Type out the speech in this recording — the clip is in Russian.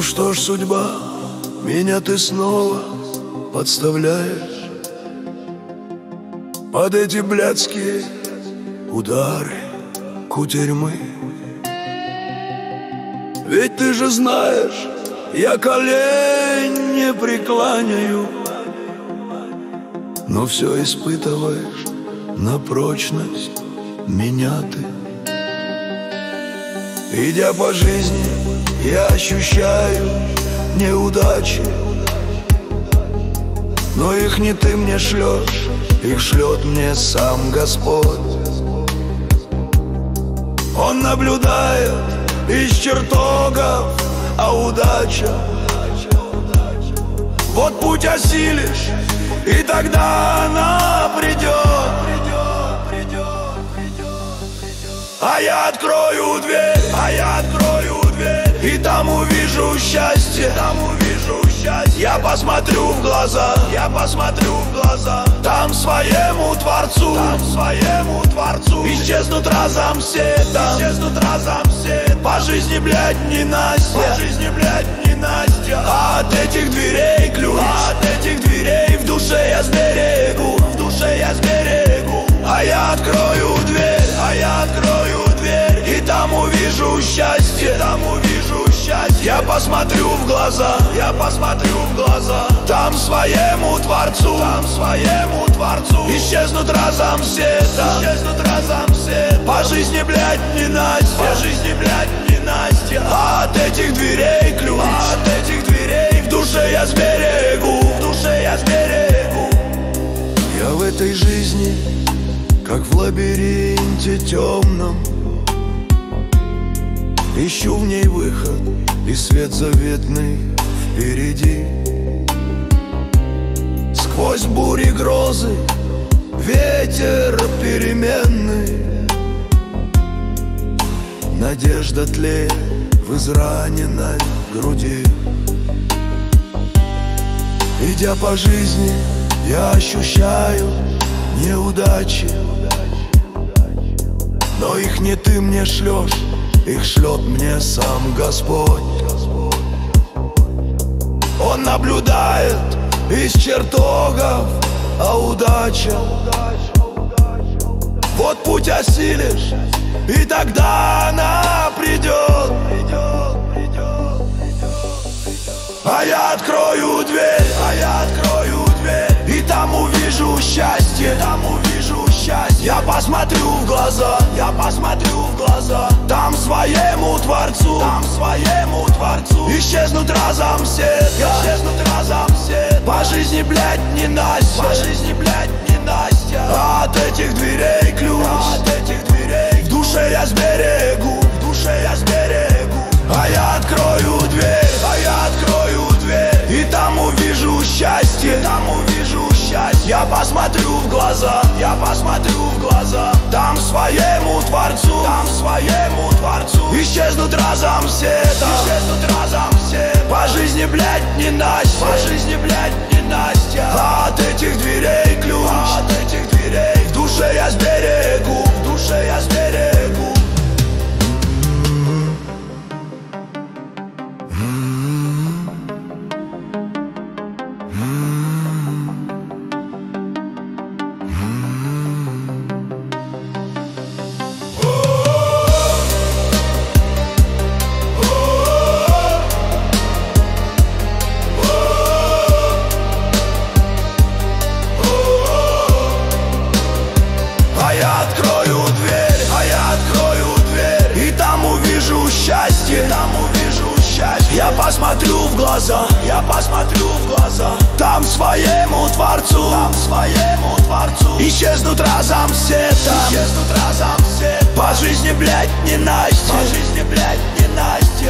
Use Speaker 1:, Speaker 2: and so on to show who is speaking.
Speaker 1: что ж, судьба, меня ты снова подставляешь под эти блядские удары кутерьмы. Ведь ты же знаешь, я колен не прекланяю, но все испытываешь на прочность меня ты. Идя по жизни, я ощущаю неудачи, но их не ты мне шлешь, их шлет мне сам Господь. Он наблюдает из чертогов, а удача вот путь осилишь, и тогда она придет. А я открою дверь, и там увижу счастье, Я посмотрю в глаза, там своему Творцу, исчезнут разом все, по жизни, блядь, ненастья, А от этих дверей ключ, в душе я сберегу, А я открою дверь, и там увижу счастье, Я посмотрю в глаза, там своему Творцу, исчезнут разом все, по жизни, блядь, ненастья, А от этих дверей ключ, в душе я сберегу, Я в этой жизни, как в лабиринте темном, ищу в ней выход и свет заветный впереди. Сквозь бури грозы, ветер переменный, надежда тлеет в израненной груди. Идя по жизни, я ощущаю неудачи, но их не ты мне шлешь, их шлет мне сам Господь. Он наблюдает из чертогов, а удача вот путь осилишь, и тогда она придет. А я открою дверь, и там увижу счастье, Я посмотрю в глаза, там своему Творцу, исчезнут разом все, по жизни, блядь, ненастья, А от этих дверей ключ, в душе я сберегу, А я открою дверь, и там увижу счастье, Я посмотрю в глаза, там своему Творцу, исчезнут разом все, по жизни, блядь, ненастья, А от этих дверей ключ, в душе я сберегу, А я открою дверь, и там увижу счастье, Я посмотрю в глаза, там своему Творцу, исчезнут разом все, по жизни, блядь, ненастья,